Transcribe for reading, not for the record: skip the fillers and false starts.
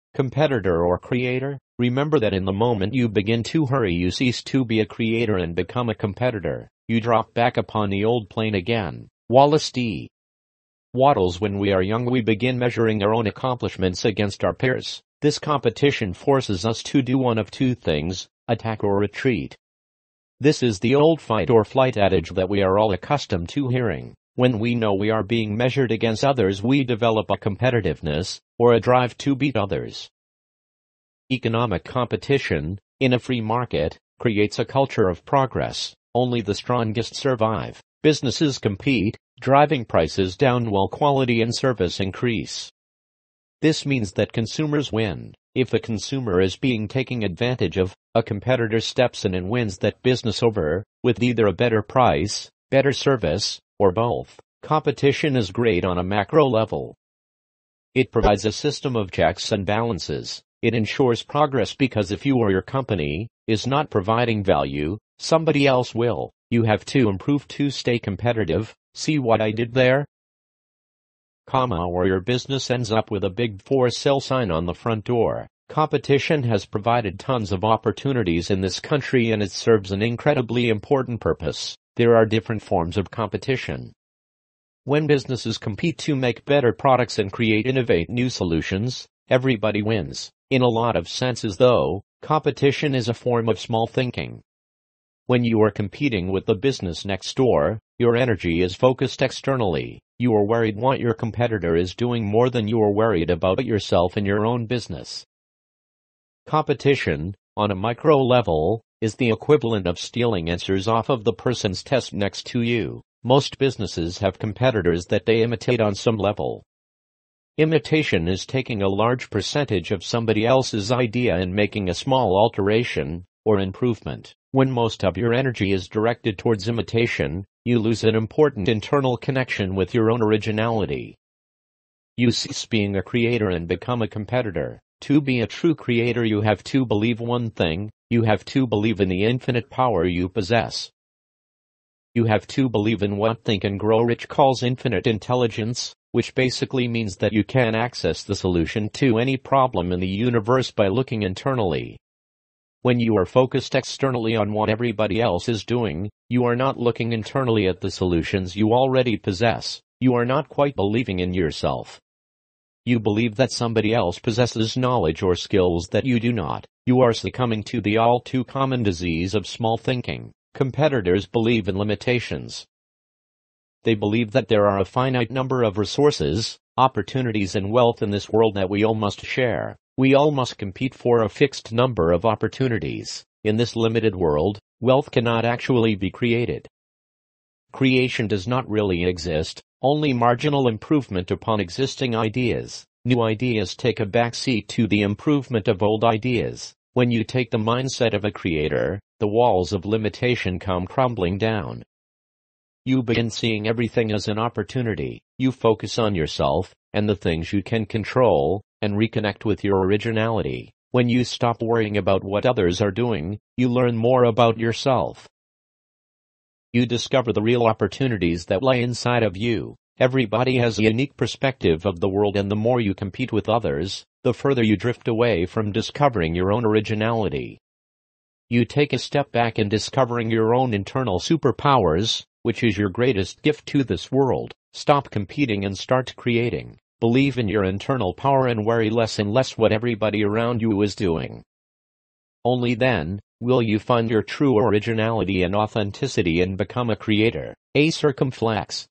competitor or creator? Remember that in the moment you begin to hurry, you cease to be a creator and become a competitor. You drop back upon the old plane again. Wallace D. Wattles. When we are young, we begin measuring our own accomplishments against our peers. This competition forces us to do one of two things: attack or retreat. This is the old fight or flight adage that we are all accustomed to hearing. When we know we are being measured against others, we develop a competitiveness, or a drive to beat others. Economic competition, in a free market, creates a culture of progress. Only the strongest survive. Businesses compete, driving prices down while quality and service increase. This means that consumers win. If a consumer is being taken advantage of, a competitor steps in and wins that business over, with either a better price, better service, or both. Competition is great on a macro level. It provides a system of checks and balances. It ensures progress because if you or your company is not providing value, somebody else will. You have to improve to stay competitive. See what I did there? Or your business ends up with a big for sale sign on the front door. Competition has provided tons of opportunities in this country, and it serves an incredibly important purpose. There are different forms of competition. When businesses compete to make better products and innovate new solutions, everybody wins. In a lot of senses though, competition is a form of small thinking. When you are competing with the business next door, your energy is focused externally. You are worried what your competitor is doing more than you are worried about yourself and your own business. Competition, on a micro level, is the equivalent of stealing answers off of the person's test next to you. Most businesses have competitors that they imitate on some level. Imitation is taking a large percentage of somebody else's idea and making a small alteration, or improvement. When most of your energy is directed towards imitation, you lose an important internal connection with your own originality. You cease being a creator and become a competitor. To be a true creator, you have to believe one thing: you have to believe in the infinite power you possess. You have to believe in what Think and Grow Rich calls infinite intelligence, which basically means that you can access the solution to any problem in the universe by looking internally. When you are focused externally on what everybody else is doing, you are not looking internally at the solutions you already possess. You are not quite believing in yourself. You believe that somebody else possesses knowledge or skills that you do not. You are succumbing to the all too common disease of small thinking. Competitors believe in limitations. They believe that there are a finite number of resources, opportunities and wealth in this world that we all must share. We all must compete for a fixed number of opportunities. In this limited world, wealth cannot actually be created. Creation does not really exist, only marginal improvement upon existing ideas. New ideas take a backseat to the improvement of old ideas. When you take the mindset of a creator, the walls of limitation come crumbling down. You begin seeing everything as an opportunity. You focus on yourself and the things you can control, and reconnect with your originality. When you stop worrying about what others are doing, you learn more about yourself. You discover the real opportunities that lie inside of you. Everybody has a unique perspective of the world, and the more you compete with others, the further you drift away from discovering your own originality. You take a step back in discovering your own internal superpowers, which is your greatest gift to this world. Stop competing and start creating. Believe in your internal power and worry less and less what everybody around you is doing. Only then will you find your true originality and authenticity and become a creator. A circumflex.